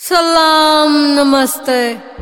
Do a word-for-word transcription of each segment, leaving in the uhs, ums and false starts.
सलाम नमस्ते।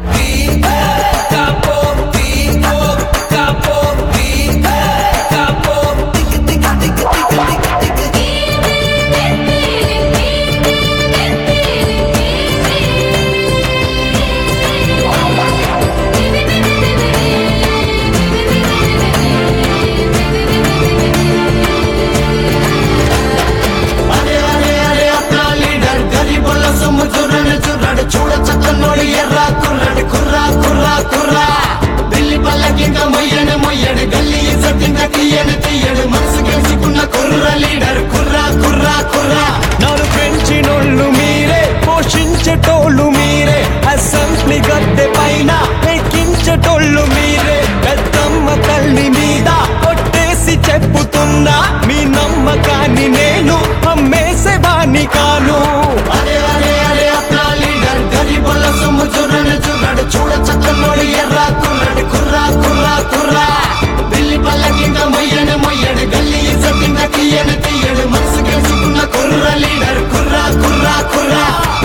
చూడ చక్కనోడి ఎర్రా కుర్రడు కుర్రా కుర్రా కుర్రా ఢిల్లీ పల్లకింక మొయ్యను మొయ్యడు గల్లీ ఇజ్జతింక తీయను తీయడు మనసు గెలుచుకున్న కుర్ర లీడర్ కుర్రా కుర్రా కుర్రా నన్ను పెంచినోళ్ళు మీరే పోషించేటోళ్ళు మీరే అసెంబ్లీ గద్దె పైన ఎక్కించేటోళ్ళు మీరే పెద్దమ్మ తల్లి మీద కొట్టేసి చెప్పుతున్నా మీ నమ్మకాన్ని నేను అమ్మేసేవాణ్ణి కాను. అరే అరే అరే అప్నా లీడర్ గరీబుల సొమ్ము చూడను చూడడు చూడ చక్కనోడి ఎర్రా కుర్రడు కుర్రా కుర్రా కుర్రా ఢిల్లీ పల్లకింక మొయ్యను మొయ్యడు గల్లీ ఇజ్జతింక తీయను తీయడు మనసు గెలుచుకున్న కుర్ర లీడర్ కుర్రా కుర్రా కుర్రా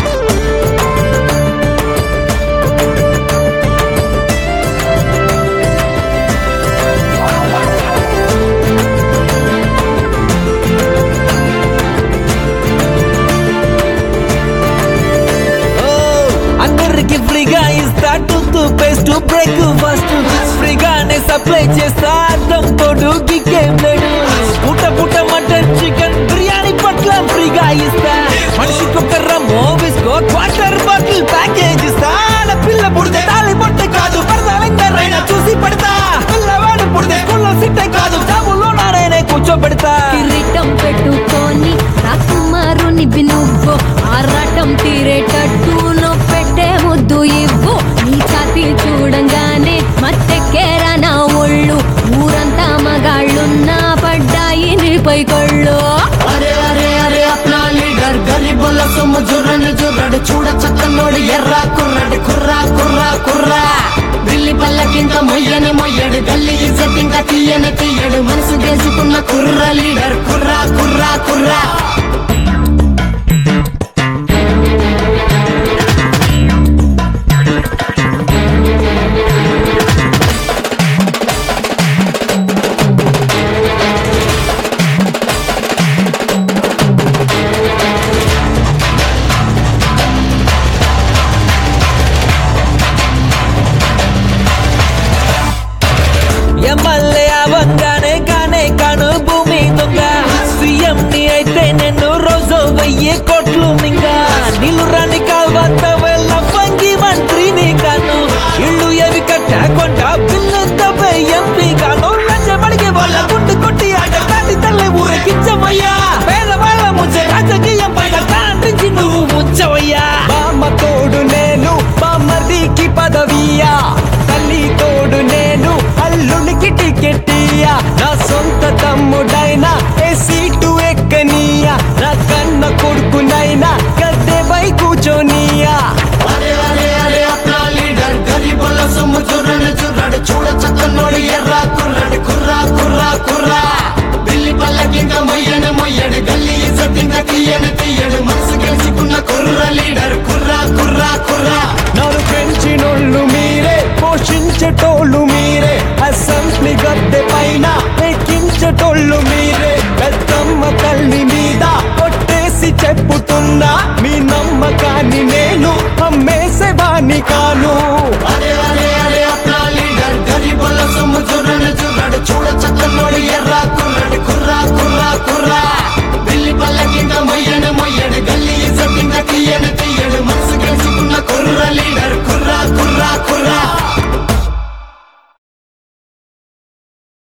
అందరికి ఫ్రీగా ఇస్తా టూత్ పేస్ట్ బ్రేక్ఫాస్ట్ ఫ్రీగానే సప్లై చేస్తా అర్థం తోడు గిగ్గేం లేడు. పూట పూట మటన్ చికెన్ బిర్యానీ పట్ల ఫ్రీగా ఇస్తా మనిషికొక రమ్మో బిస్కో వాటర్ బాటిల్ ప్యాకేజ్ ఇస్తా. పిల్ల పుడితే తాళి పొట్టే కాదు పడతాలైనా చూసి పడతా పిల్లవాడు పుడితే స్కూల్లో సిట్టే కాదు జాబుల్లో నాడైనా కూర్చోబెడతా. కిరీటం పెట్టుకొని రాకుమారుని నువ్వు ఆరాటం తీరేటట్టు నువ్వు పెట్టే ముద్దు ఇవ్వు. నీ ఛాతీ చూడంగానే మత్తెక్కేరా నా ఒళ్ళు ఊరంతా మగాళ్ళున్నా పడ్డాయి నీపై కళ్ళు. అరే అరే అరే అప్నా లీడర్ గరీబుల సొమ్ము జుర్రను జుర్రడు చూడ చక్కనోడి ఎర్రా కుర్రడు కుర్రా కుర్రా కుర్రా ఢిల్లీ పల్లకింక మొయ్యని మొయ్యడు గల్లీ ఇజ్జతింక తీయని తీయడు మనసు గెలుచుకున్న కుర్ర లీడర్ కుర్రా కుర్రా కుర్రా